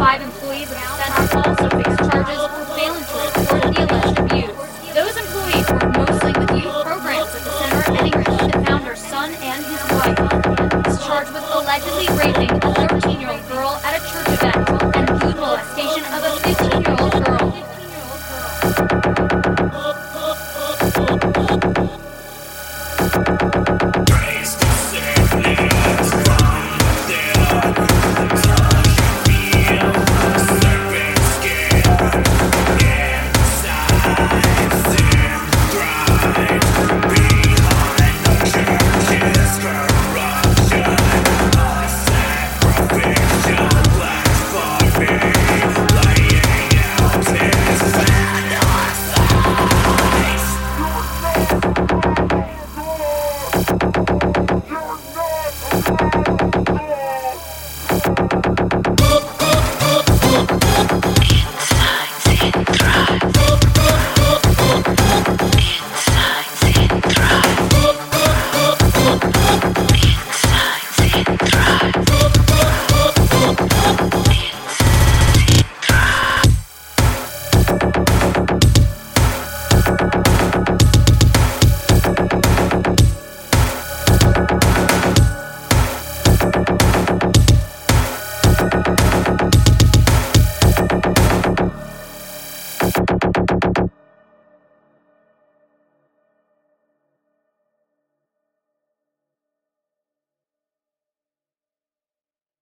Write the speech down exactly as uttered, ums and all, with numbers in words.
Five employees of the center also face charges for failing to report the alleged abuse. Those employees work mostly with youth programs at the center, and include the founder's son and his wife. He's charged with allegedly raping a thirteen-year-old girl at a church event and food molestation of a fifteen-year-old girl. Praise the Savior.